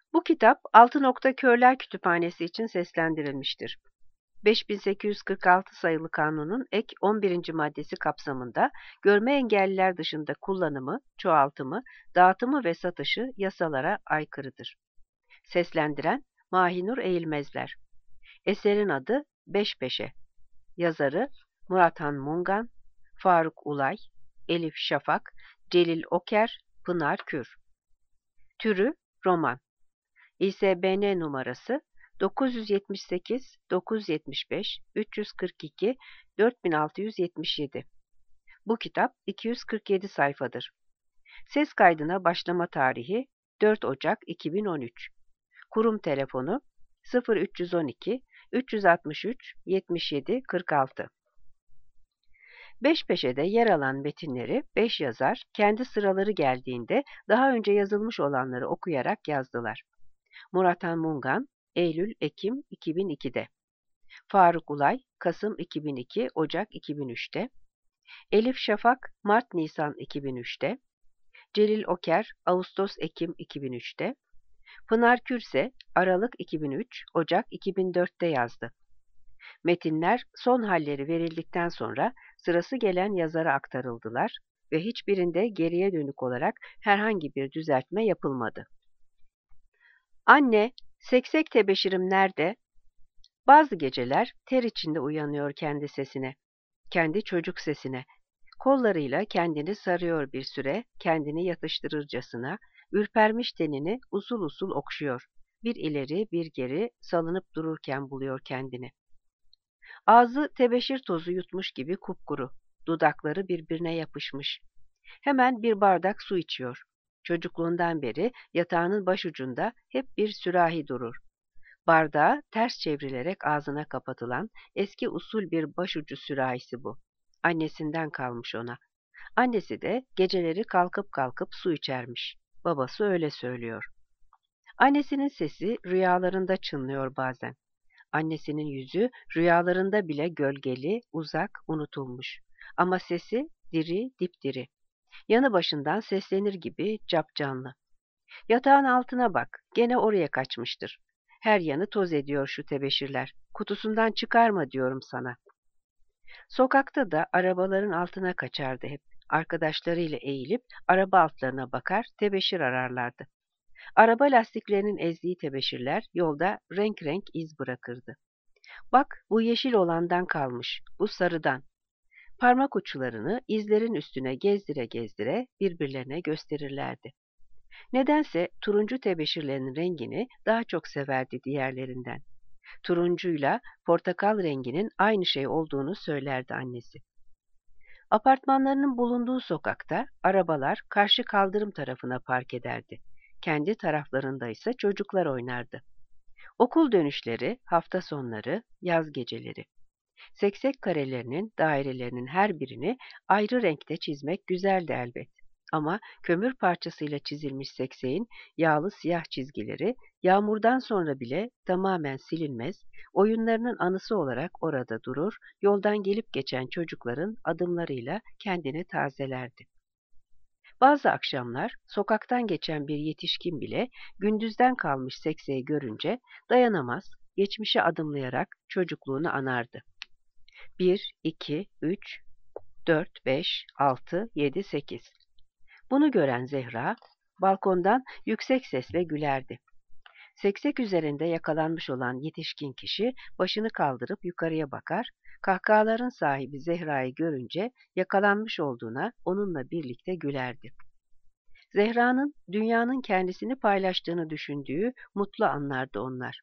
Bu kitap Altınok'ta Körler Kütüphanesi için seslendirilmiştir. 5846 sayılı kanunun ek 11. maddesi kapsamında görme engelliler dışında kullanımı, çoğaltımı, dağıtımı ve satışı yasalara aykırıdır. Seslendiren Mahinur Eğilmezler. Eserin adı Beş Peşe. Yazarı Murathan Mungan, Faruk Ulay, Elif Şafak, Celil Oker, Pınar Kür. Türü roman. İSBN numarası 978 975 342 4677. Bu kitap 247 sayfadır. Ses kaydına başlama tarihi 4 Ocak 2013. Kurum telefonu 0312 363 77 46. Beş Peşe'de yer alan metinleri 5 yazar kendi sıraları geldiğinde daha önce yazılmış olanları okuyarak yazdılar. Murathan Mungan, Eylül-Ekim 2002'de. Faruk Ulay, Kasım 2002, Ocak 2003'te. Elif Şafak, Mart-Nisan 2003'te. Celil Oker, Ağustos-Ekim 2003'te. Pınar Kürse, Aralık 2003, Ocak 2004'te yazdı. Metinler son halleri verildikten sonra sırası gelen yazara aktarıldılar ve hiçbirinde geriye dönük olarak herhangi bir düzeltme yapılmadı. Anne, seksek tebeşirim nerede? Bazı geceler ter içinde uyanıyor kendi sesine, kendi çocuk sesine. Kollarıyla kendini sarıyor bir süre, kendini yatıştırırcasına, ürpermiş tenini usul usul okşuyor. Bir ileri bir geri salınıp dururken buluyor kendini. Ağzı tebeşir tozu yutmuş gibi kupkuru, dudakları birbirine yapışmış. Hemen bir bardak su içiyor. Çocukluğundan beri yatağının başucunda hep bir sürahi durur. Bardağı ters çevrilerek ağzına kapatılan eski usul bir başucu sürahisi bu. Annesinden kalmış ona. Annesi de geceleri kalkıp kalkıp su içermiş. Babası öyle söylüyor. Annesinin sesi rüyalarında çınlıyor bazen. Annesinin yüzü rüyalarında bile gölgeli, uzak, unutulmuş. Ama sesi diri, dipdiri. Yanı başından seslenir gibi capcanlı. Yatağın altına bak, gene oraya kaçmıştır. Her yanı toz ediyor şu tebeşirler. Kutusundan çıkarma diyorum sana. Sokakta da arabaların altına kaçardı hep. Arkadaşlarıyla eğilip araba altlarına bakar, tebeşir ararlardı. Araba lastiklerinin ezdiği tebeşirler yolda renk renk iz bırakırdı. Bak, bu yeşil olandan kalmış, bu sarıdan. Parmak uçlarını izlerin üstüne gezdire gezdire birbirlerine gösterirlerdi. Nedense turuncu tebeşirlerin rengini daha çok severdi diğerlerinden. Turuncuyla portakal renginin aynı şey olduğunu söylerdi annesi. Apartmanlarının bulunduğu sokakta arabalar karşı kaldırım tarafına park ederdi. Kendi taraflarında ise çocuklar oynardı. Okul dönüşleri, hafta sonları, yaz geceleri. Seksek karelerinin, dairelerinin her birini ayrı renkte çizmek güzeldi elbet. Ama kömür parçasıyla çizilmiş sekseğin yağlı siyah çizgileri yağmurdan sonra bile tamamen silinmez, oyunlarının anısı olarak orada durur, yoldan gelip geçen çocukların adımlarıyla kendini tazelerdi. Bazı akşamlar sokaktan geçen bir yetişkin bile gündüzden kalmış sekseği görünce dayanamaz, geçmişe adımlayarak çocukluğunu anardı. 1, 2, 3, 4, 5, 6, 7, 8. Bunu gören Zehra, balkondan yüksek sesle gülerdi. Seksek üzerinde yakalanmış olan yetişkin kişi başını kaldırıp yukarıya bakar, kahkahaların sahibi Zehra'yı görünce yakalanmış olduğuna onunla birlikte gülerdi. Zehra'nın dünyanın kendisini paylaştığını düşündüğü mutlu anlardı onlar.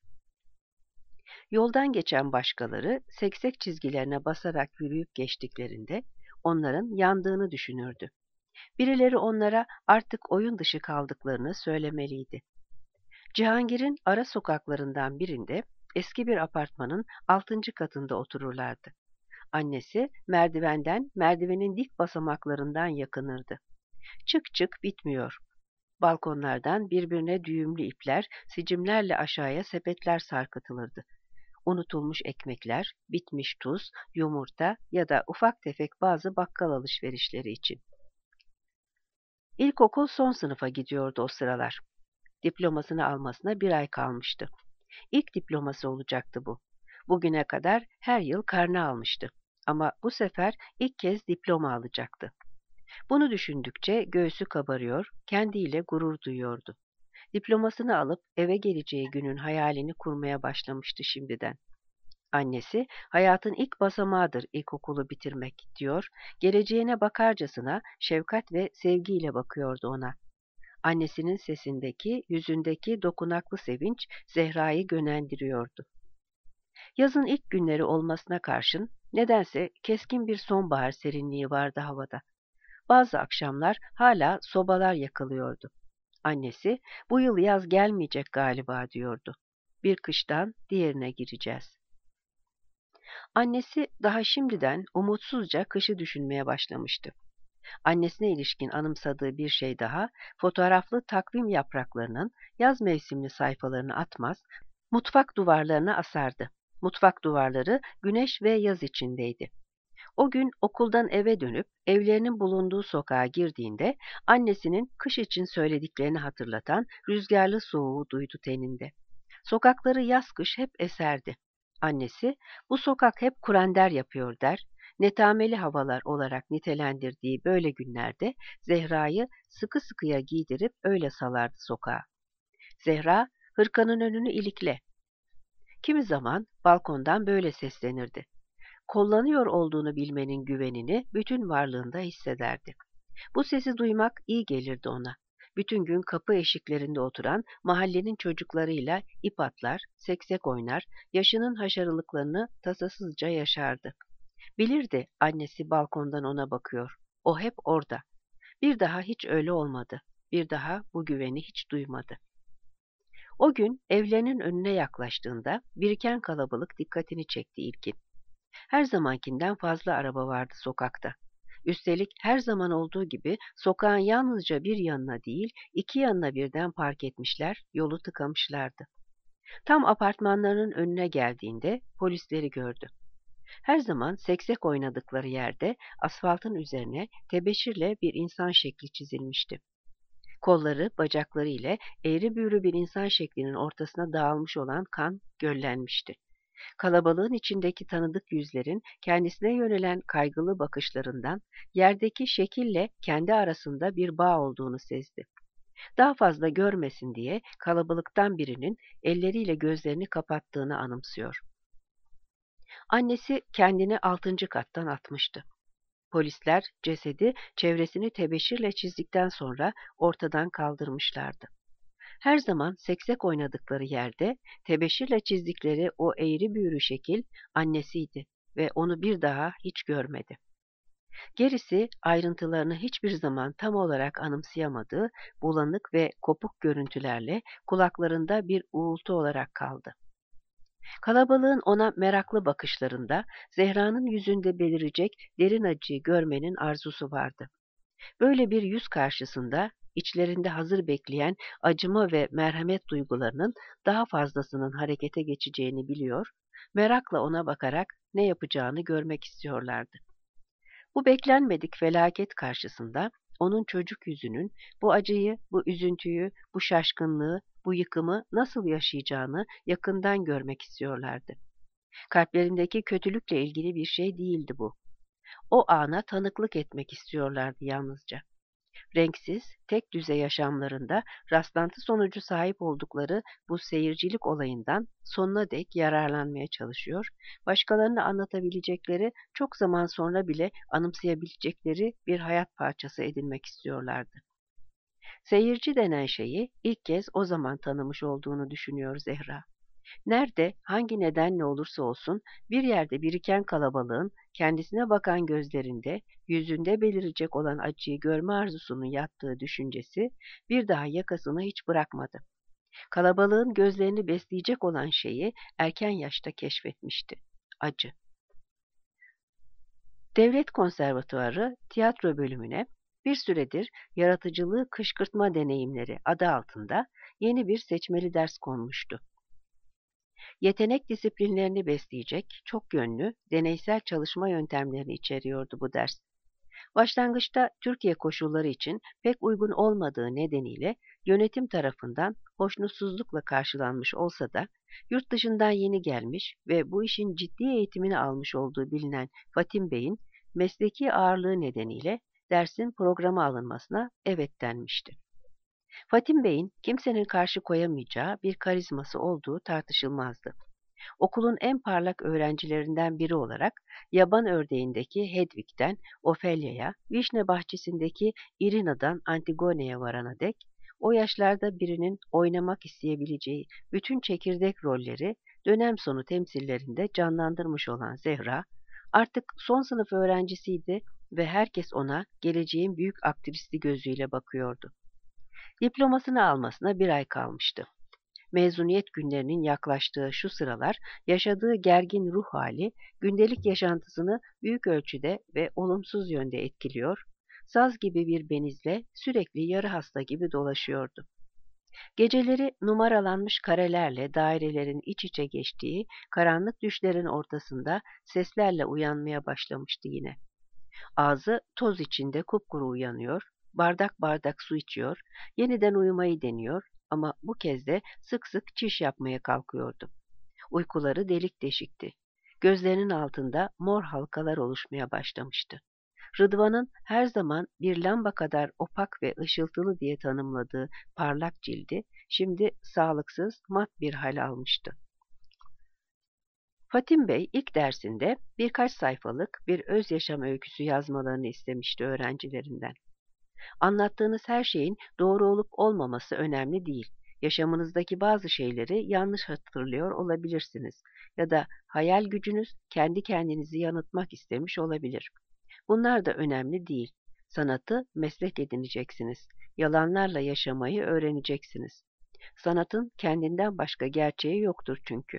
Yoldan geçen başkaları seksek çizgilerine basarak yürüyüp geçtiklerinde onların yandığını düşünürdü. Birileri onlara artık oyun dışı kaldıklarını söylemeliydi. Cihangir'in ara sokaklarından birinde eski bir apartmanın 6. katında otururlardı. Annesi merdivenin dik basamaklarından yakınırdı. Çık çık bitmiyor. Balkonlardan birbirine düğümlü ipler, sicimlerle aşağıya sepetler sarkıtılırdı. Unutulmuş ekmekler, bitmiş tuz, yumurta ya da ufak tefek bazı bakkal alışverişleri için. İlkokul son sınıfa gidiyordu o sıralar. Diplomasını almasına 1 ay kalmıştı. İlk diploması olacaktı bu. Bugüne kadar her yıl karne almıştı. Ama bu sefer ilk kez diploma alacaktı. Bunu düşündükçe göğsü kabarıyor, kendiyle gurur duyuyordu. Diplomasını alıp eve geleceği günün hayalini kurmaya başlamıştı şimdiden. Annesi, hayatın ilk basamağıdır ilkokulu bitirmek, diyor, geleceğine bakarcasına şefkat ve sevgiyle bakıyordu ona. Annesinin sesindeki, yüzündeki dokunaklı sevinç Zehra'yı gönendiriyordu. Yazın ilk günleri olmasına karşın nedense keskin bir sonbahar serinliği vardı havada. Bazı akşamlar hala sobalar yakılıyordu. Annesi, bu yıl yaz gelmeyecek galiba diyordu. Bir kıştan diğerine gireceğiz. Annesi daha şimdiden umutsuzca kışı düşünmeye başlamıştı. Annesine ilişkin anımsadığı bir şey daha, fotoğraflı takvim yapraklarının yaz mevsimli sayfalarını atmaz, mutfak duvarlarına asardı. Mutfak duvarları güneş ve yaz içindeydi. O gün okuldan eve dönüp evlerinin bulunduğu sokağa girdiğinde annesinin kış için söylediklerini hatırlatan rüzgarlı soğuğu duydu teninde. Sokakları yaz kış hep eserdi. Annesi, bu sokak hep kurender yapıyor der, netameli havalar olarak nitelendirdiği böyle günlerde Zehra'yı sıkı sıkıya giydirip öyle salardı sokağa. Zehra, hırkanın önünü ilikle. Kimi zaman balkondan böyle seslenirdi. Kollanıyor olduğunu bilmenin güvenini bütün varlığında hissederdi. Bu sesi duymak iyi gelirdi ona. Bütün gün kapı eşiklerinde oturan mahallenin çocuklarıyla ip atlar, seksek oynar, yaşının haşarılıklarını tasasızca yaşardı. Bilirdi annesi balkondan ona bakıyor. O hep orada. Bir daha hiç öyle olmadı. Bir daha bu güveni hiç duymadı. O gün evlerinin önüne yaklaştığında biriken kalabalık dikkatini çekti ilkin. Her zamankinden fazla araba vardı sokakta. Üstelik her zaman olduğu gibi sokağın yalnızca bir yanına değil, 2 yanına birden park etmişler, yolu tıkamışlardı. Tam apartmanlarının önüne geldiğinde polisleri gördü. Her zaman seksek oynadıkları yerde asfaltın üzerine tebeşirle bir insan şekli çizilmişti. Kolları, bacakları ile eğri büğrü bir insan şeklinin ortasına dağılmış olan kan göllenmişti. Kalabalığın içindeki tanıdık yüzlerin kendisine yönelen kaygılı bakışlarından yerdeki şekille kendi arasında bir bağ olduğunu sezdi. Daha fazla görmesin diye kalabalıktan birinin elleriyle gözlerini kapattığını anımsıyor. Annesi kendini 6. kattan atmıştı. Polisler cesedi çevresini tebeşirle çizdikten sonra ortadan kaldırmışlardı. Her zaman seksek oynadıkları yerde tebeşirle çizdikleri o eğri büğrü şekil annesiydi ve onu bir daha hiç görmedi. Gerisi ayrıntılarını hiçbir zaman tam olarak anımsayamadığı bulanık ve kopuk görüntülerle kulaklarında bir uğultu olarak kaldı. Kalabalığın ona meraklı bakışlarında Zehra'nın yüzünde belirecek derin acıyı görmenin arzusu vardı. Böyle bir yüz karşısında içlerinde hazır bekleyen acıma ve merhamet duygularının daha fazlasının harekete geçeceğini biliyor, merakla ona bakarak ne yapacağını görmek istiyorlardı. Bu beklenmedik felaket karşısında onun çocuk yüzünün bu acıyı, bu üzüntüyü, bu şaşkınlığı, bu yıkımı nasıl yaşayacağını yakından görmek istiyorlardı. Kalplerindeki kötülükle ilgili bir şey değildi bu. O ana tanıklık etmek istiyorlardı yalnızca. Renksiz, tek düze yaşamlarında rastlantı sonucu sahip oldukları bu seyircilik olayından sonuna dek yararlanmaya çalışıyor, başkalarına anlatabilecekleri, çok zaman sonra bile anımsayabilecekleri bir hayat parçası edinmek istiyorlardı. Seyirci denen şeyi ilk kez o zaman tanımış olduğunu düşünüyor Zehra. Nerede, hangi nedenle olursa olsun bir yerde biriken kalabalığın kendisine bakan gözlerinde, yüzünde belirecek olan acıyı görme arzusunun yattığı düşüncesi bir daha yakasını hiç bırakmadı. Kalabalığın gözlerini besleyecek olan şeyi erken yaşta keşfetmişti. Acı. Devlet Konservatuarı tiyatro bölümüne bir süredir yaratıcılığı kışkırtma deneyimleri adı altında yeni bir seçmeli ders konmuştu. Yetenek disiplinlerini besleyecek, çok yönlü, deneysel çalışma yöntemlerini içeriyordu bu ders. Başlangıçta Türkiye koşulları için pek uygun olmadığı nedeniyle yönetim tarafından hoşnutsuzlukla karşılanmış olsa da yurt dışından yeni gelmiş ve bu işin ciddi eğitimini almış olduğu bilinen Fatim Bey'in mesleki ağırlığı nedeniyle dersin programa alınmasına evet denmişti. Fatim Bey'in kimsenin karşı koyamayacağı bir karizması olduğu tartışılmazdı. Okulun en parlak öğrencilerinden biri olarak Yaban Ördeği'ndeki Hedwig'den Ophelia'ya, Vişne Bahçesi'ndeki Irina'dan Antigone'ye varana dek, o yaşlarda birinin oynamak isteyebileceği bütün çekirdek rolleri dönem sonu temsillerinde canlandırmış olan Zehra, artık son sınıf öğrencisiydi ve herkes ona geleceğin büyük aktristi gözüyle bakıyordu. Diplomasını almasına bir ay kalmıştı. Mezuniyet günlerinin yaklaştığı şu sıralar yaşadığı gergin ruh hali gündelik yaşantısını büyük ölçüde ve olumsuz yönde etkiliyor, saz gibi bir benizle sürekli yarı hasta gibi dolaşıyordu. Geceleri numaralanmış karelerle dairelerin iç içe geçtiği karanlık düşlerin ortasında seslerle uyanmaya başlamıştı yine. Ağzı toz içinde kupkuru uyanıyor, bardak bardak su içiyor, yeniden uyumayı deniyor ama bu kez de sık sık çiş yapmaya kalkıyordu. Uykuları delik deşikti. Gözlerinin altında mor halkalar oluşmaya başlamıştı. Rıdvan'ın her zaman bir lamba kadar opak ve ışıltılı diye tanımladığı parlak cildi, şimdi sağlıksız, mat bir hal almıştı. Fatim Bey ilk dersinde birkaç sayfalık bir öz yaşam öyküsü yazmalarını istemişti öğrencilerinden. Anlattığınız her şeyin doğru olup olmaması önemli değil. Yaşamınızdaki bazı şeyleri yanlış hatırlıyor olabilirsiniz ya da hayal gücünüz kendi kendinizi yanıltmak istemiş olabilir. Bunlar da önemli değil. Sanatı meslek edineceksiniz. Yalanlarla yaşamayı öğreneceksiniz. Sanatın kendinden başka gerçeği yoktur çünkü.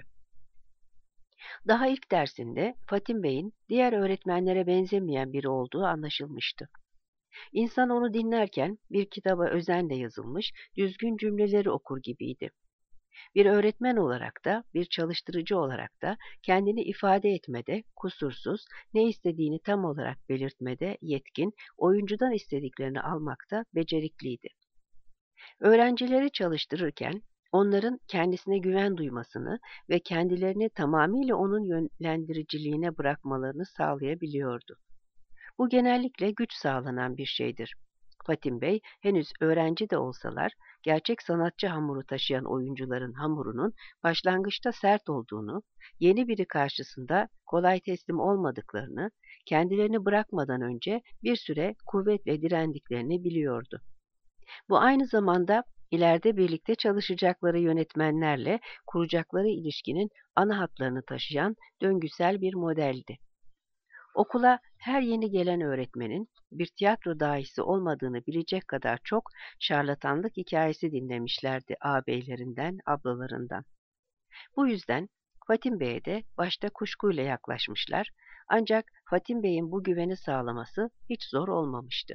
Daha ilk dersinde Fatim Bey'in diğer öğretmenlere benzemeyen biri olduğu anlaşılmıştı. İnsan onu dinlerken bir kitaba özenle yazılmış, düzgün cümleleri okur gibiydi. Bir öğretmen olarak da, bir çalıştırıcı olarak da kendini ifade etmede kusursuz, ne istediğini tam olarak belirtmede yetkin, oyuncudan istediklerini almakta becerikliydi. Öğrencileri çalıştırırken onların kendisine güven duymasını ve kendilerini tamamıyla onun yönlendiriciliğine bırakmalarını sağlayabiliyordu. Bu genellikle güç sağlanan bir şeydir. Fatim Bey henüz öğrenci de olsalar gerçek sanatçı hamuru taşıyan oyuncuların hamurunun başlangıçta sert olduğunu, yeni biri karşısında kolay teslim olmadıklarını, kendilerini bırakmadan önce bir süre kuvvetle direndiklerini biliyordu. Bu aynı zamanda ileride birlikte çalışacakları yönetmenlerle kuracakları ilişkinin ana hatlarını taşıyan döngüsel bir modeldi. Okula her yeni gelen öğretmenin bir tiyatro dahisi olmadığını bilecek kadar çok şarlatanlık hikayesi dinlemişlerdi ağabeylerinden, ablalarından. Bu yüzden Fatim Bey'e de başta kuşkuyla yaklaşmışlar, ancak Fatim Bey'in bu güveni sağlaması hiç zor olmamıştı.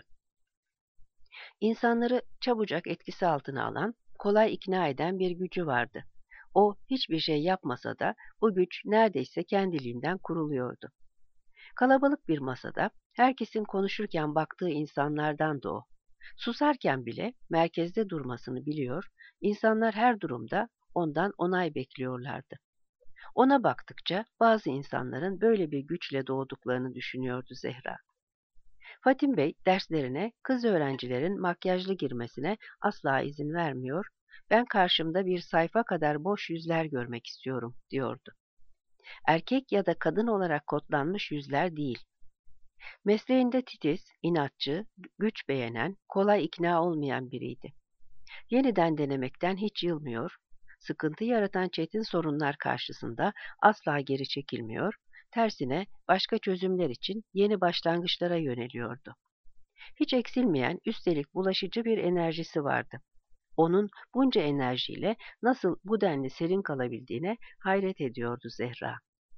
İnsanları çabucak etkisi altına alan, kolay ikna eden bir gücü vardı. O hiçbir şey yapmasa da bu güç neredeyse kendiliğinden kuruluyordu. Kalabalık bir masada herkesin konuşurken baktığı insanlardan da o. Susarken bile merkezde durmasını biliyor, insanlar her durumda ondan onay bekliyorlardı. Ona baktıkça bazı insanların böyle bir güçle doğduklarını düşünüyordu Zehra. Fatim Bey derslerine kız öğrencilerin makyajlı girmesine asla izin vermiyor, ben karşımda bir sayfa kadar boş yüzler görmek istiyorum diyordu. Erkek ya da kadın olarak kodlanmış yüzler değil. Mesleğinde titiz, inatçı, güç beğenen, kolay ikna olmayan biriydi. Yeniden denemekten hiç yılmıyor, sıkıntı yaratan çetin sorunlar karşısında asla geri çekilmiyor, tersine başka çözümler için yeni başlangıçlara yöneliyordu. Hiç eksilmeyen, üstelik bulaşıcı bir enerjisi vardı. Onun bunca enerjiyle nasıl bu denli serin kalabildiğine hayret ediyordu Zehra.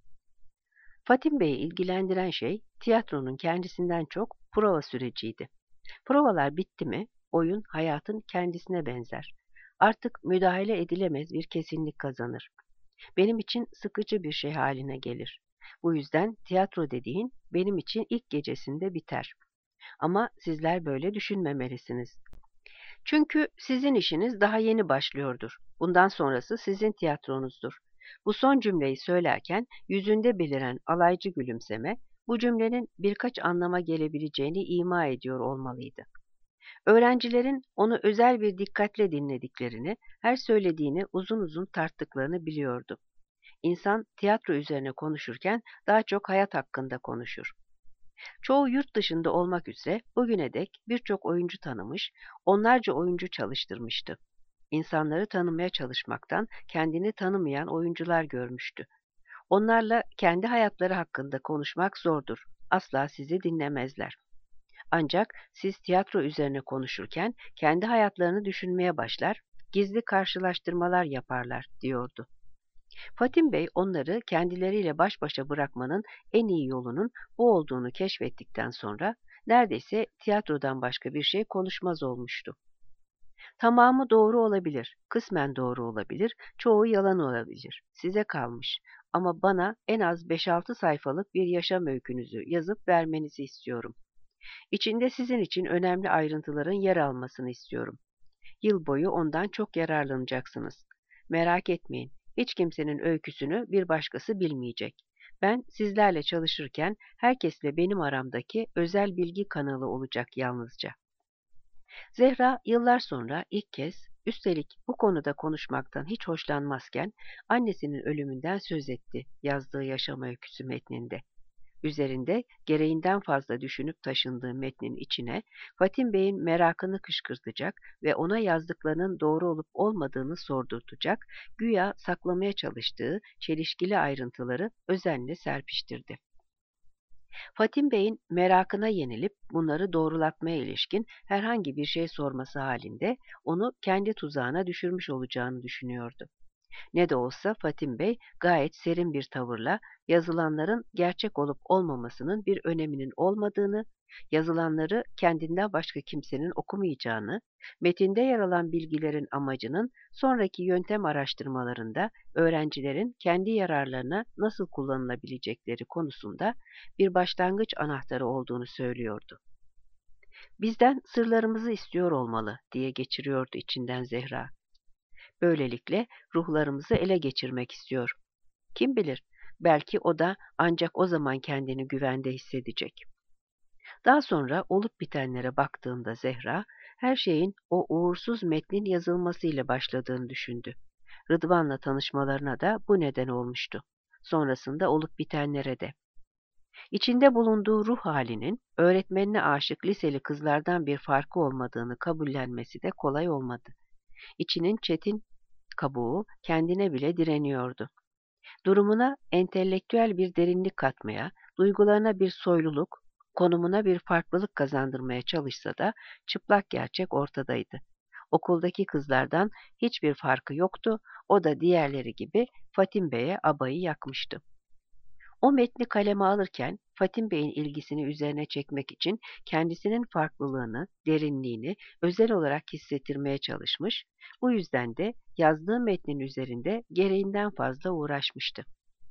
Fatim Bey'i ilgilendiren şey tiyatronun kendisinden çok prova süreciydi. Provalar bitti mi oyun hayatın kendisine benzer. Artık müdahale edilemez bir kesinlik kazanır. Benim için sıkıcı bir şey haline gelir. Bu yüzden tiyatro dediğin benim için ilk gecesinde biter. Ama sizler böyle düşünmemelisiniz. Çünkü sizin işiniz daha yeni başlıyordur. Bundan sonrası sizin tiyatronuzdur. Bu son cümleyi söylerken yüzünde beliren alaycı gülümseme, bu cümlenin birkaç anlama gelebileceğini ima ediyor olmalıydı. Öğrencilerin onu özel bir dikkatle dinlediklerini, her söylediğini uzun uzun tarttıklarını biliyordu. İnsan tiyatro üzerine konuşurken daha çok hayat hakkında konuşur. Çoğu yurt dışında olmak üzere bugüne dek birçok oyuncu tanımış, onlarca oyuncu çalıştırmıştı. İnsanları tanımaya çalışmaktan kendini tanımayan oyuncular görmüştü. Onlarla kendi hayatları hakkında konuşmak zordur. Asla sizi dinlemezler. Ancak siz tiyatro üzerine konuşurken kendi hayatlarını düşünmeye başlar, gizli karşılaştırmalar yaparlar, diyordu. Fatim Bey onları kendileriyle baş başa bırakmanın en iyi yolunun bu olduğunu keşfettikten sonra neredeyse tiyatrodan başka bir şey konuşmaz olmuştu. Tamamı doğru olabilir, kısmen doğru olabilir, çoğu yalan olabilir. Size kalmış. Ama bana en az 5-6 sayfalık bir yaşam öykünüzü yazıp vermenizi istiyorum. İçinde sizin için önemli ayrıntıların yer almasını istiyorum. Yıl boyu ondan çok yararlanacaksınız. Merak etmeyin, hiç kimsenin öyküsünü bir başkası bilmeyecek. Ben sizlerle çalışırken herkesle benim aramdaki özel bilgi kanalı olacak yalnızca. Zehra yıllar sonra ilk kez, üstelik bu konuda konuşmaktan hiç hoşlanmazken, annesinin ölümünden söz etti yazdığı yaşam öyküsü metninde. Üzerinde gereğinden fazla düşünüp taşındığı metnin içine Fatim Bey'in merakını kışkırtacak ve ona yazdıklarının doğru olup olmadığını sordurtacak, güya saklamaya çalıştığı çelişkili ayrıntıları özenle serpiştirdi. Fatim Bey'in merakına yenilip bunları doğrulatmaya ilişkin herhangi bir şey sorması halinde onu kendi tuzağına düşürmüş olacağını düşünüyordu. Ne de olsa Fatim Bey gayet serin bir tavırla yazılanların gerçek olup olmamasının bir öneminin olmadığını, yazılanları kendinden başka kimsenin okumayacağını, metinde yer alan bilgilerin amacının sonraki yöntem araştırmalarında öğrencilerin kendi yararlarına nasıl kullanılabilecekleri konusunda bir başlangıç anahtarı olduğunu söylüyordu. Bizden sırlarımızı istiyor olmalı diye geçiriyordu içinden Zehra. Böylelikle ruhlarımızı ele geçirmek istiyor. Kim bilir, belki o da ancak o zaman kendini güvende hissedecek. Daha sonra olup bitenlere baktığında Zehra, her şeyin o uğursuz metnin yazılmasıyla başladığını düşündü. Rıdvan'la tanışmalarına da bu neden olmuştu. Sonrasında olup bitenlere de. İçinde bulunduğu ruh halinin öğretmenine aşık liseli kızlardan bir farkı olmadığını kabullenmesi de kolay olmadı. İçinin çetin kabuğu kendine bile direniyordu. Durumuna entelektüel bir derinlik katmaya, duygularına bir soyluluk, konumuna bir farklılık kazandırmaya çalışsa da çıplak gerçek ortadaydı. Okuldaki kızlardan hiçbir farkı yoktu, o da diğerleri gibi Fatim Bey'e abayı yakmıştı. O metni kaleme alırken Fatim Bey'in ilgisini üzerine çekmek için kendisinin farklılığını, derinliğini özel olarak hissettirmeye çalışmış, bu yüzden de yazdığı metnin üzerinde gereğinden fazla uğraşmıştı.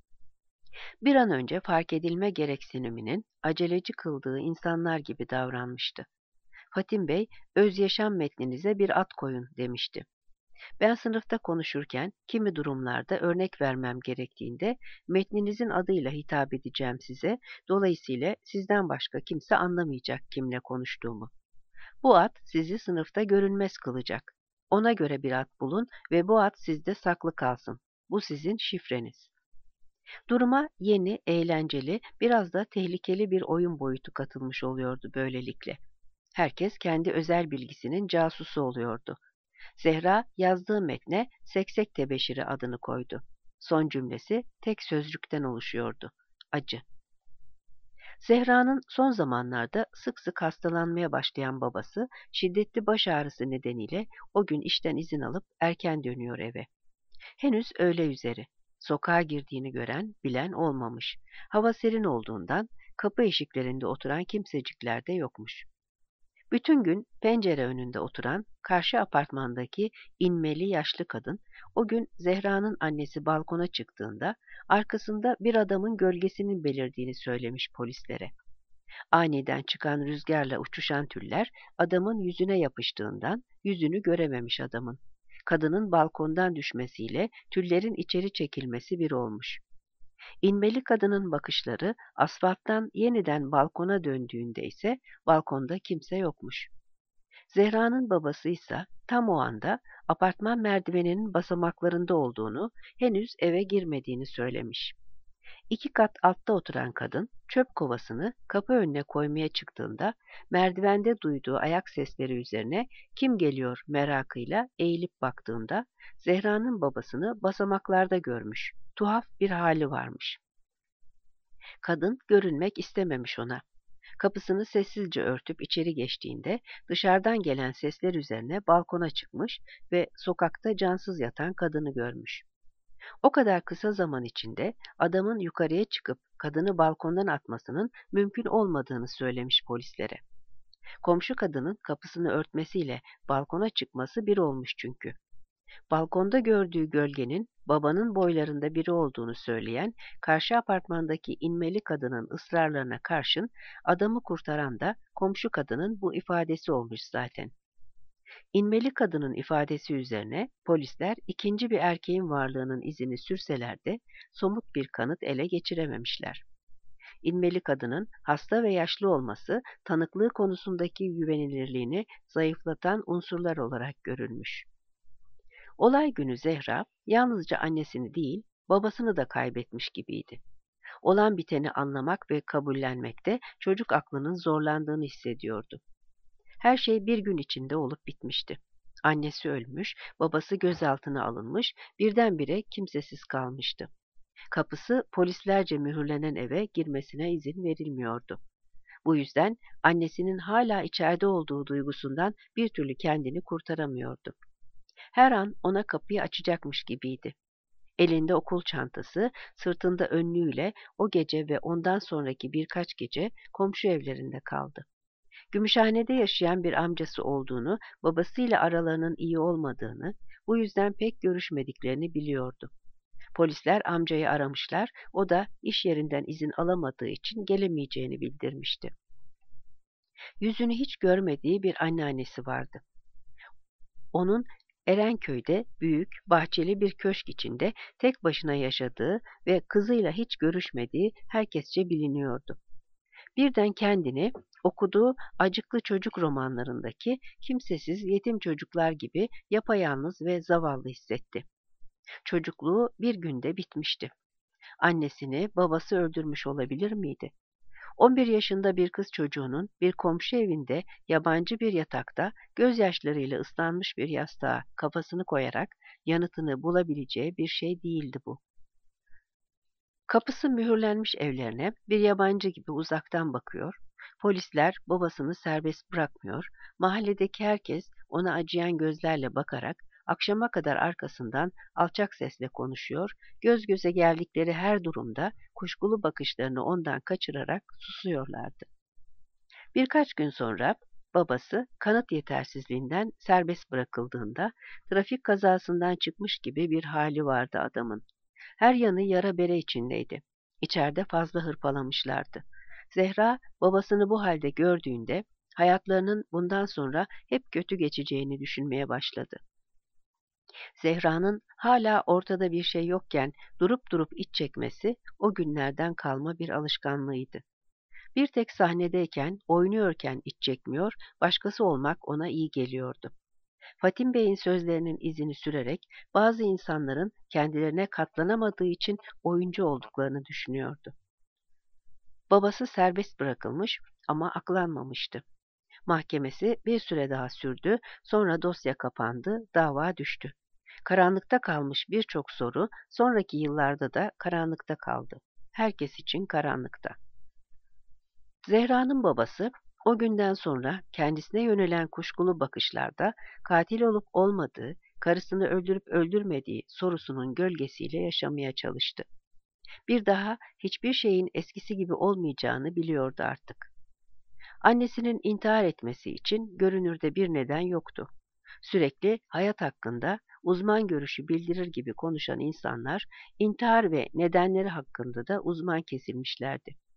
Bir an önce fark edilme gereksiniminin aceleci kıldığı insanlar gibi davranmıştı. Fatim Bey, öz yaşam metninize bir ad koyun demişti. Ben sınıfta konuşurken kimi durumlarda örnek vermem gerektiğinde metninizin adıyla hitap edeceğim size, dolayısıyla sizden başka kimse anlamayacak kimle konuştuğumu. Bu ad sizi sınıfta görünmez kılacak. Ona göre bir ad bulun ve bu ad sizde saklı kalsın. Bu sizin şifreniz. Duruma yeni, eğlenceli, biraz da tehlikeli bir oyun boyutu katılmış oluyordu böylelikle. Herkes kendi özel bilgisinin casusu oluyordu. Zehra yazdığı metne Seksek Tebeşiri adını koydu. Son cümlesi tek sözcükten oluşuyordu. Acı. Zehra'nın son zamanlarda sık sık hastalanmaya başlayan babası şiddetli baş ağrısı nedeniyle o gün işten izin alıp erken dönüyor eve. Henüz öğle üzeri. Sokağa girdiğini gören, bilen olmamış. Hava serin olduğundan kapı eşiklerinde oturan kimsecikler de yokmuş. Bütün gün pencere önünde oturan karşı apartmandaki inmeli yaşlı kadın, o gün Zehra'nın annesi balkona çıktığında arkasında bir adamın gölgesinin belirdiğini söylemiş polislere. Aniden çıkan rüzgarla uçuşan tüller adamın yüzüne yapıştığından yüzünü görememiş adamın. Kadının balkondan düşmesiyle tüllerin içeri çekilmesi bir olmuş. İnmeli kadının bakışları asfalttan yeniden balkona döndüğünde ise balkonda kimse yokmuş. Zehra'nın babası ise tam o anda apartman merdiveninin basamaklarında olduğunu, henüz eve girmediğini söylemiş. 2 kat altta oturan kadın çöp kovasını kapı önüne koymaya çıktığında merdivende duyduğu ayak sesleri üzerine kim geliyor merakıyla eğilip baktığında Zehra'nın babasını basamaklarda görmüş. Tuhaf bir hali varmış. Kadın görünmek istememiş ona. Kapısını sessizce örtüp içeri geçtiğinde dışarıdan gelen sesler üzerine balkona çıkmış ve sokakta cansız yatan kadını görmüş. O kadar kısa zaman içinde adamın yukarıya çıkıp kadını balkondan atmasının mümkün olmadığını söylemiş polislere. Komşu kadının kapısını örtmesiyle balkona çıkması bir olmuş çünkü. Balkonda gördüğü gölgenin babanın boylarında biri olduğunu söyleyen karşı apartmandaki inmeli kadının ısrarlarına karşın adamı kurtaran da komşu kadının bu ifadesi olmuş zaten. İnmeli kadının ifadesi üzerine polisler ikinci bir erkeğin varlığının izini sürseler de somut bir kanıt ele geçirememişler. İnmeli kadının hasta ve yaşlı olması tanıklığı konusundaki güvenilirliğini zayıflatan unsurlar olarak görülmüş. Olay günü Zehra yalnızca annesini değil, babasını da kaybetmiş gibiydi. Olan biteni anlamak ve kabullenmekte çocuk aklının zorlandığını hissediyordu. Her şey bir gün içinde olup bitmişti. Annesi ölmüş, babası gözaltına alınmış, birdenbire kimsesiz kalmıştı. Kapısı polislerce mühürlenen eve girmesine izin verilmiyordu. Bu yüzden annesinin hala içeride olduğu duygusundan bir türlü kendini kurtaramıyordu. Her an ona kapıyı açacakmış gibiydi. Elinde okul çantası, sırtında önlüğüyle o gece ve ondan sonraki birkaç gece komşu evlerinde kaldı. Gümüşhane'de yaşayan bir amcası olduğunu, babasıyla aralarının iyi olmadığını, bu yüzden pek görüşmediklerini biliyordu. Polisler amcayı aramışlar, o da iş yerinden izin alamadığı için gelemeyeceğini bildirmişti. Yüzünü hiç görmediği bir anneannesi vardı. Onun Erenköy'de büyük, bahçeli bir köşk içinde tek başına yaşadığı ve kızıyla hiç görüşmediği herkesçe biliniyordu. Birden kendini okuduğu acıklı çocuk romanlarındaki kimsesiz yetim çocuklar gibi yapayalnız ve zavallı hissetti. Çocukluğu bir günde bitmişti. Annesini babası öldürmüş olabilir miydi? 11 yaşında bir kız çocuğunun bir komşu evinde yabancı bir yatakta gözyaşlarıyla ıslanmış bir yastığa kafasını koyarak yanıtını bulabileceği bir şey değildi bu. Kapısı mühürlenmiş evlerine bir yabancı gibi uzaktan bakıyor, polisler babasını serbest bırakmıyor, mahalledeki herkes ona acıyan gözlerle bakarak akşama kadar arkasından alçak sesle konuşuyor, göz göze geldikleri her durumda kuşkulu bakışlarını ondan kaçırarak susuyorlardı. Birkaç gün sonra babası kanıt yetersizliğinden serbest bırakıldığında trafik kazasından çıkmış gibi bir hali vardı adamın. Her yanı yara bere içindeydi. İçeride fazla hırpalamışlardı. Zehra babasını bu halde gördüğünde hayatlarının bundan sonra hep kötü geçeceğini düşünmeye başladı. Zehra'nın hala ortada bir şey yokken durup durup iç çekmesi o günlerden kalma bir alışkanlığıydı. Bir tek sahnedeyken, oynuyorken iç çekmiyor, başkası olmak ona iyi geliyordu. Fatim Bey'in sözlerinin izini sürerek bazı insanların kendilerine katlanamadığı için oyuncu olduklarını düşünüyordu. Babası serbest bırakılmış ama aklanmamıştı. Mahkemesi bir süre daha sürdü, sonra dosya kapandı, dava düştü. Karanlıkta kalmış birçok soru sonraki yıllarda da karanlıkta kaldı. Herkes için karanlıkta. Zehra'nın babası o günden sonra kendisine yönelen kuşkulu bakışlarda katil olup olmadığı, karısını öldürüp öldürmediği sorusunun gölgesiyle yaşamaya çalıştı. Bir daha hiçbir şeyin eskisi gibi olmayacağını biliyordu artık. Annesinin intihar etmesi için görünürde bir neden yoktu. Sürekli hayat hakkında uzman görüşü bildirir gibi konuşan insanlar intihar ve nedenleri hakkında da uzman kesilmişlerdi.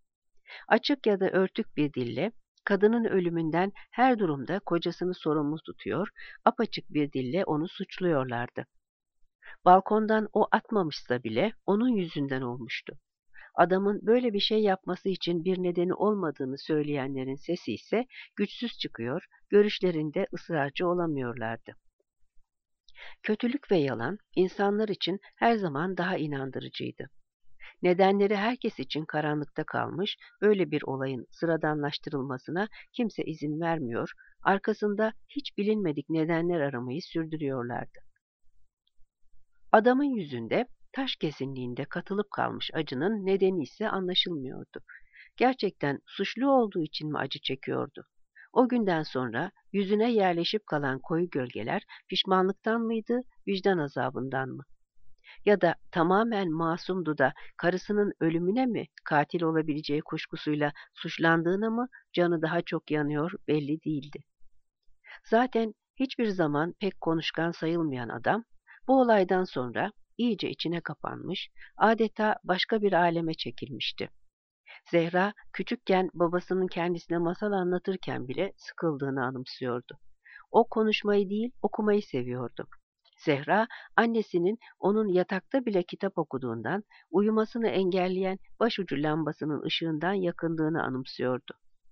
Açık ya da örtük bir dille kadının ölümünden her durumda kocasını sorumlu tutuyor, apaçık bir dille onu suçluyorlardı. Balkondan o atmamışsa bile onun yüzünden olmuştu. Adamın böyle bir şey yapması için bir nedeni olmadığını söyleyenlerin sesi ise güçsüz çıkıyor, görüşlerinde ısrarcı olamıyorlardı. Kötülük ve yalan insanlar için her zaman daha inandırıcıydı. Nedenleri herkes için karanlıkta kalmış, böyle bir olayın sıradanlaştırılmasına kimse izin vermiyor, arkasında hiç bilinmedik nedenler aramayı sürdürüyorlardı. Adamın yüzünde taş kesinliğinde katılıp kalmış acının nedeni ise anlaşılmıyordu. Gerçekten suçlu olduğu için mi acı çekiyordu? O günden sonra yüzüne yerleşip kalan koyu gölgeler pişmanlıktan mıydı, vicdan azabından mı? Ya da tamamen masumdu da karısının ölümüne mi katil olabileceği kuşkusuyla suçlandığına mı canı daha çok yanıyor belli değildi. Zaten hiçbir zaman pek konuşkan sayılmayan adam bu olaydan sonra iyice içine kapanmış, adeta başka bir aleme çekilmişti. Zehra küçükken babasının kendisine masal anlatırken bile sıkıldığını anımsıyordu. O konuşmayı değil, okumayı seviyordu. Zehra, annesinin onun yatakta bile kitap okuduğundan, uyumasını engelleyen başucu lambasının ışığından yakındığını anımsıyordu.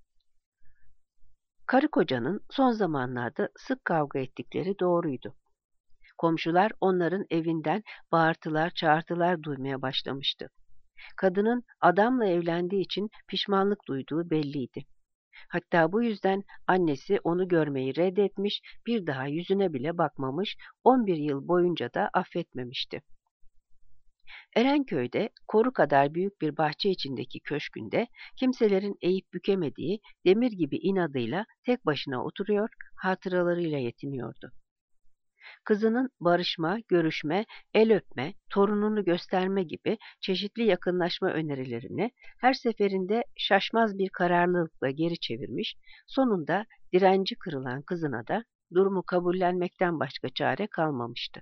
Karı kocanın son zamanlarda sık kavga ettikleri doğruydu. Komşular onların evinden bağırtılar, çağırtılar duymaya başlamıştı. Kadının adamla evlendiği için pişmanlık duyduğu belliydi. Hatta bu yüzden annesi onu görmeyi reddetmiş, bir daha yüzüne bile bakmamış, 11 yıl boyunca da affetmemişti. Erenköy'de koru kadar büyük bir bahçe içindeki köşkünde kimselerin eğip bükemediği demir gibi inadıyla tek başına oturuyor, hatıralarıyla yetiniyordu. Kızının barışma, görüşme, el öpme, torununu gösterme gibi çeşitli yakınlaşma önerilerini her seferinde şaşmaz bir kararlılıkla geri çevirmiş, sonunda direnci kırılan kızına da durumu kabullenmekten başka çare kalmamıştı.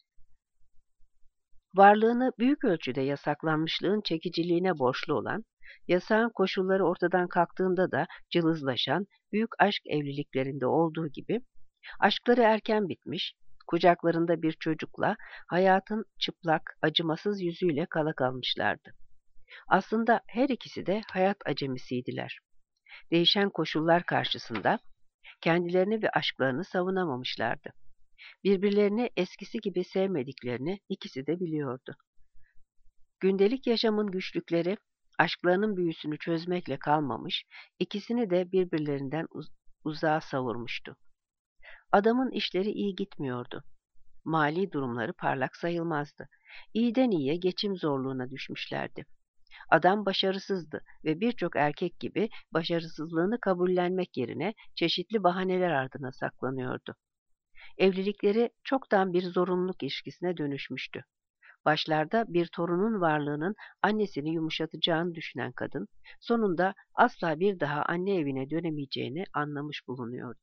Varlığını büyük ölçüde yasaklanmışlığın çekiciliğine borçlu olan, yasağın koşulları ortadan kalktığında da cılızlaşan büyük aşk evliliklerinde olduğu gibi, aşkları erken bitmiş, kucaklarında bir çocukla hayatın çıplak, acımasız yüzüyle kala kalmışlardı. Aslında her ikisi de hayat acemisiydiler. Değişen koşullar karşısında kendilerini ve aşklarını savunamamışlardı. Birbirlerini eskisi gibi sevmediklerini ikisi de biliyordu. Gündelik yaşamın güçlükleri, aşklarının büyüsünü çözmekle kalmamış, ikisini de birbirlerinden uzağa savurmuştu. Adamın işleri iyi gitmiyordu. Mali durumları parlak sayılmazdı. İyiden iyiye geçim zorluğuna düşmüşlerdi. Adam başarısızdı ve birçok erkek gibi başarısızlığını kabullenmek yerine çeşitli bahaneler ardına saklanıyordu. Evlilikleri çoktan bir zorunluluk ilişkisine dönüşmüştü. Başlarda bir torunun varlığının annesini yumuşatacağını düşünen kadın, sonunda asla bir daha anne evine dönemeyeceğini anlamış bulunuyordu.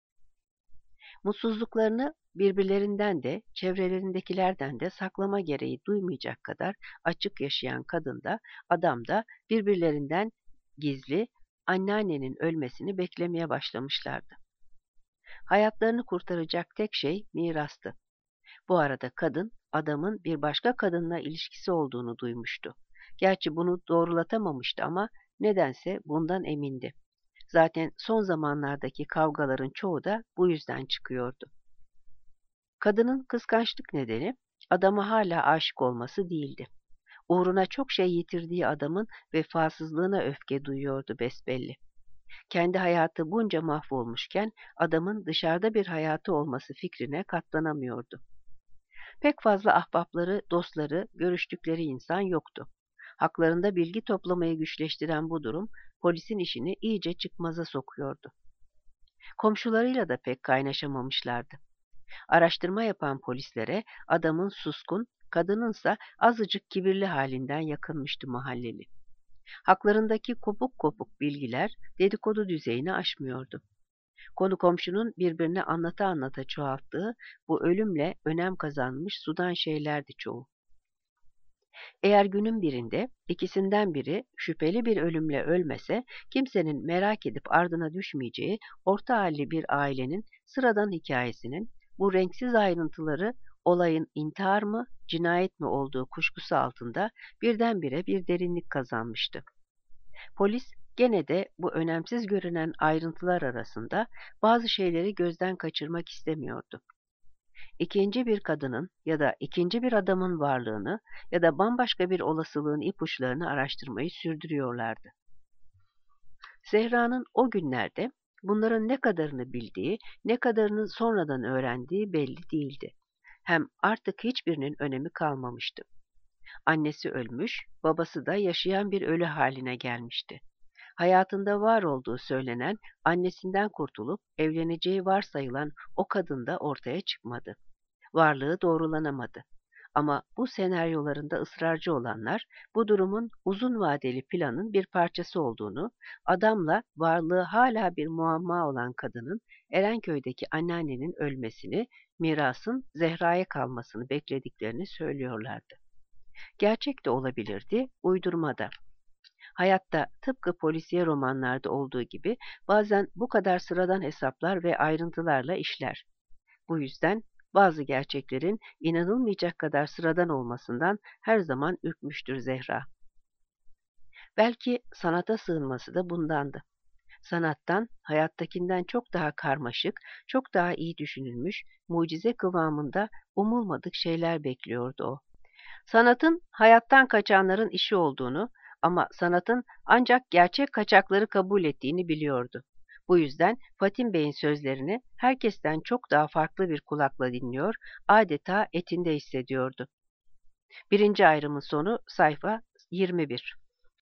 Mutsuzluklarını birbirlerinden de, çevrelerindekilerden de saklama gereği duymayacak kadar açık yaşayan kadın da, adam da birbirlerinden gizli anneannenin ölmesini beklemeye başlamışlardı. Hayatlarını kurtaracak tek şey mirastı. Bu arada kadın, adamın bir başka kadınla ilişkisi olduğunu duymuştu. Gerçi bunu doğrulatamamıştı ama nedense bundan emindi. Zaten son zamanlardaki kavgaların çoğu da bu yüzden çıkıyordu. Kadının kıskançlık nedeni adama hala aşık olması değildi. Uğruna çok şey yitirdiği adamın vefasızlığına öfke duyuyordu besbelli. Kendi hayatı bunca mahvolmuşken adamın dışarıda bir hayatı olması fikrine katlanamıyordu. Pek fazla ahbapları, dostları, görüştükleri insan yoktu. Haklarında bilgi toplamayı güçleştiren bu durum polisin işini iyice çıkmaza sokuyordu. Komşularıyla da pek kaynaşamamışlardı. Araştırma yapan polislere adamın suskun, kadınınsa azıcık kibirli halinden yakınmıştı mahalleli. Haklarındaki kopuk kopuk bilgiler dedikodu düzeyini aşmıyordu. Konu komşunun birbirine anlata anlata çoğalttığı bu ölümle önem kazanmış sudan şeylerdi çoğu. Eğer günün birinde ikisinden biri şüpheli bir ölümle ölmese, kimsenin merak edip ardına düşmeyeceği orta halli bir ailenin sıradan hikayesinin bu renksiz ayrıntıları olayın intihar mı, cinayet mi olduğu kuşkusu altında birdenbire bir derinlik kazanmıştı. Polis gene de bu önemsiz görünen ayrıntılar arasında bazı şeyleri gözden kaçırmak istemiyordu. İkinci bir kadının ya da ikinci bir adamın varlığını ya da bambaşka bir olasılığın ipuçlarını araştırmayı sürdürüyorlardı. Zehra'nın o günlerde bunların ne kadarını bildiği, ne kadarını sonradan öğrendiği belli değildi. Hem artık hiçbirinin önemi kalmamıştı. Annesi ölmüş, babası da yaşayan bir ölü haline gelmişti. Hayatında var olduğu söylenen, annesinden kurtulup evleneceği varsayılan o kadın da ortaya çıkmadı. Varlığı doğrulanamadı. Ama bu senaryolarında ısrarcı olanlar, bu durumun uzun vadeli planın bir parçası olduğunu, adamla varlığı hala bir muamma olan kadının Erenköy'deki anneannenin ölmesini, mirasın Zehra'ya kalmasını beklediklerini söylüyorlardı. Gerçek de olabilirdi, uydurma da. Hayatta tıpkı polisiye romanlarda olduğu gibi bazen bu kadar sıradan hesaplar ve ayrıntılarla işler. Bu yüzden bazı gerçeklerin inanılmayacak kadar sıradan olmasından her zaman ürkmüştür Zehra. Belki sanata sığınması da bundandı. Sanattan, hayattakinden çok daha karmaşık, çok daha iyi düşünülmüş, mucize kıvamında umulmadık şeyler bekliyordu o. Sanatın hayattan kaçanların işi olduğunu ama sanatın ancak gerçek kaçakları kabul ettiğini biliyordu. Bu yüzden Fatim Bey'in sözlerini herkesten çok daha farklı bir kulakla dinliyor, adeta etinde hissediyordu. Birinci ayrımın sonu sayfa 21.